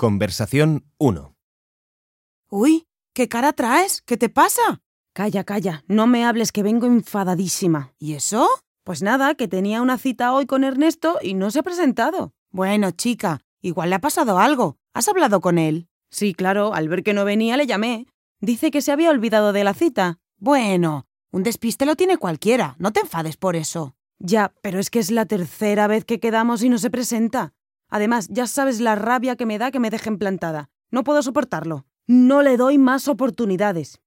Conversación 1. Uy, ¿qué cara traes? ¿Qué te pasa? Calla, calla, no me hables que vengo enfadadísima. ¿Y eso? Pues nada, que tenía una cita hoy con Ernesto y no se ha presentado. Bueno, chica, igual le ha pasado algo. ¿Has hablado con él? Sí, claro, al ver que no venía le llamé. Dice que se había olvidado de la cita. Bueno, un despiste lo tiene cualquiera, no te enfades por eso. Ya, pero es que es la tercera vez que quedamos y no se presenta. Además, ya sabes la rabia que me da que me dejen plantada. No puedo soportarlo. No le doy más oportunidades.